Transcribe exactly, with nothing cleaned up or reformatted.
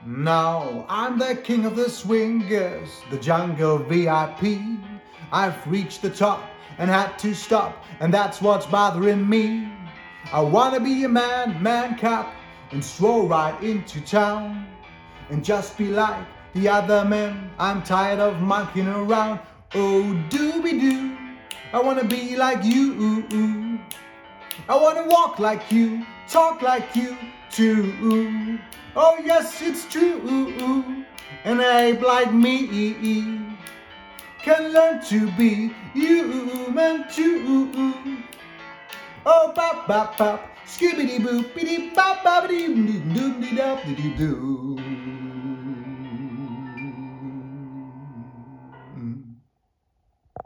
Now I'm the king of the swingers, the jungle V I P. I've reached the top and had to stop, and that's what's bothering me. I wanna be a man, man cub, and stroll right into town, and just be like the other men. I'm tired of monkeying around. Oh, dooby-doo, I wanna be like you. I wanna walk like you, talk like you too. Oh yes, it's true. An ape like me can learn to be human too. Oh, bop bop bop, skibbity boop, biddy bop bop dee doo doo doo doo doo.